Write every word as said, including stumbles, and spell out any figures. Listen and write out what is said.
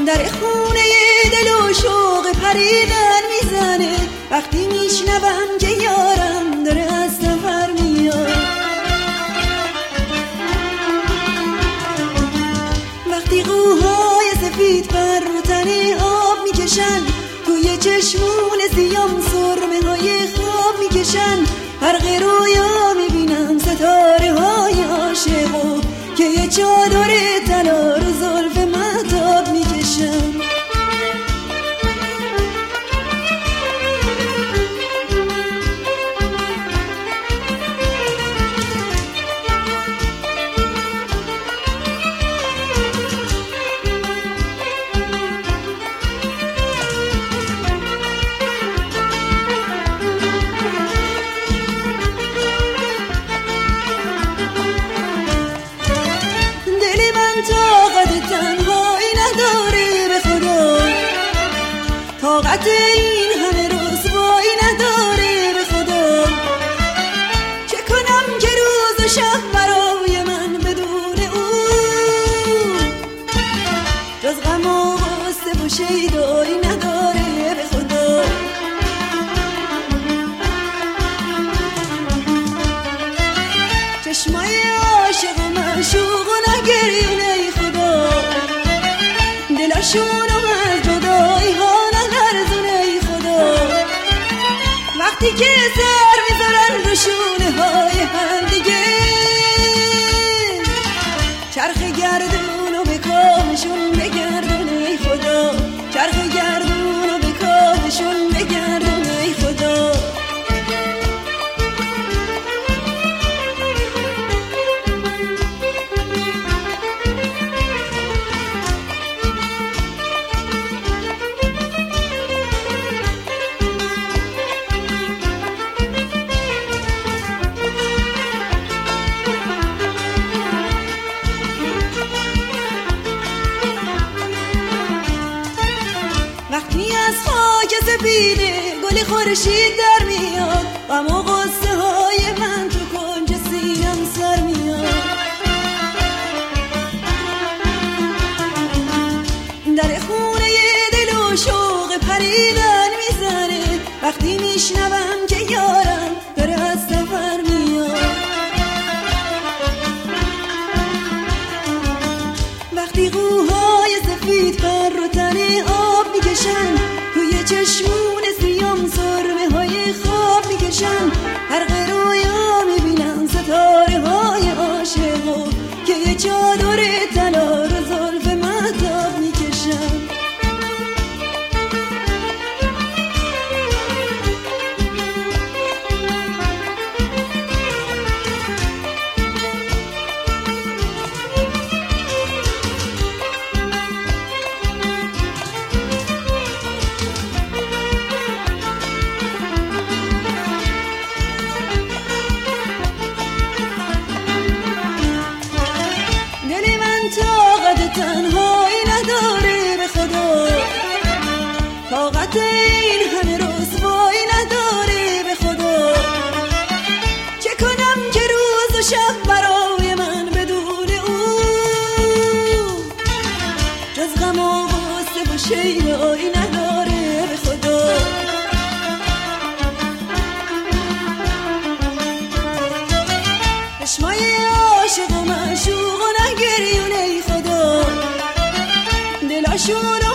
در خونه دل و شوق پریدن میزنه وقتی میشنوم که یارم داره از سفر میاد. وقتی قوهای سفید پر رو تنه آب میکشن توی چشمون سیام سرمه های خواب میکشن برق رویا میبینم ستاره های عاشقو که یه چادر طلا رو زلف مهتاب میکشن. طاقت تنهایی نداره به خدا، طاقت این همه رسوایی نداره به خدا. چه کنم که روز و شب برای من بدون اون جز غم و غصه و شیدایی نداره به خدا. چشمای عاشق و معشوق و نگریونه دلشونم از جدایی ها نلرزونه ای خدا. وقتی که سر میذارن رو شونه های هم دیگه چرخ گردون و به کامشون بگردونه ای خدا. چرخ گردون و به کامشون بگردونه ای خدا. وقتی از خاک سپیده گل خورشید در میاد غم و غصه های من تو کنج سینم سر میاد. در خونه دل و شوق پریدن میزنه وقتی میشنوم که یارم داره از سفر میاد. وقتی قوهای سفید پر رو تنه آب میکشن توی چشمون سیام سرمه های خواب میکشن برق رویا میبینم ستاره های عاشقو که یه چادر طلا رو زلف مهتاب میکشن. طاقت تنهایی نداره به خدا، طاقت این همه رسوایی نداره به خدا. چه کنم که روز و شب برای من بدون اون جز غم و غصه و شیدایی نداره به خدا. چشمای عاشق و معشوق و نگریونه ای خدا دلاشون